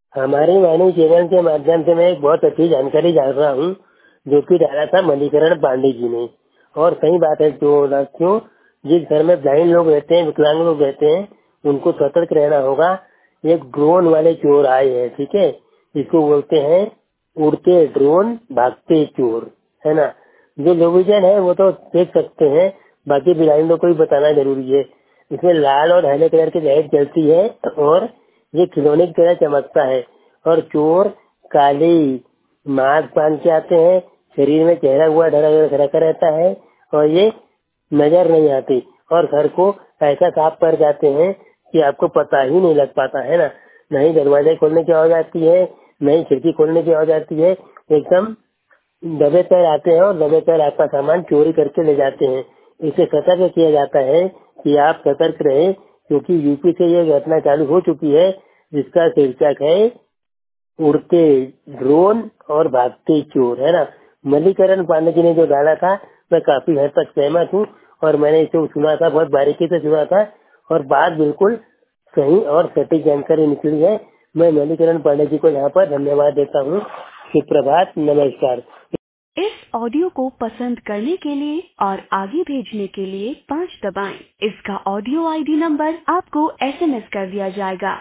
हमारे वाणी चैनल के माध्यम से मैं एक बहुत अच्छी जानकारी जान रहा हूँ, जो कि डाला था मणिकरण पांडे जी ने। और सही बात है, क्यों जिस घर में ब्लाइंड लोग रहते हैं, विकलांग लोग रहते हैं, उनको सतर्क रहना होगा। एक ड्रोन वाले चोर आए हैं, ठीक है, इसको बोलते हैं उड़ते ड्रोन भागते चोर, है ना। जो लोग है वो तो देख सकते हैं, बाकी ब्लाइंडों को भी बताना जरूरी है। इसमें लाल और हरे कलर की लाइट जलती है और ये खिलौने की तरह चमकता है। और चोर काले मास्क पहन के आते हैं, शरीर में चेहरा हुआ ढका रहता है और ये नजर नहीं आते और घर को ऐसा साफ कर जाते हैं कि आपको पता ही नहीं लग पाता, है ना। नहीं दरवाजे खोलने की आवाज आती है, नहीं खिड़की खोलने की आवाज आती है, एकदम दबे पैर आते हैं और दबे पैर आपका सामान चोरी करके ले जाते हैं। इसे सतर्क किया जाता है कि आप सतर्क रहें, क्योंकि यूपी से ये घटना चालू हो चुकी है, जिसका शीर्षक है उड़ते ड्रोन और भागते चोर, है ना। मणिकरण पांडे जी ने जो डाला था, मैं काफी हद तक सहमत हूँ और मैंने इसे सुना था, बहुत बारीकी से सुना था और बात बिल्कुल सही और सटीक जानकारी निकली है। मैं मणिकरण पांडे जी को यहाँ पर धन्यवाद देता हूँ। सुप्रभात, नमस्कार। इस ऑडियो को पसंद करने के लिए और आगे भेजने के लिए 5 दबाएं। इसका ऑडियो आईडी नंबर आपको SMS कर दिया जाएगा।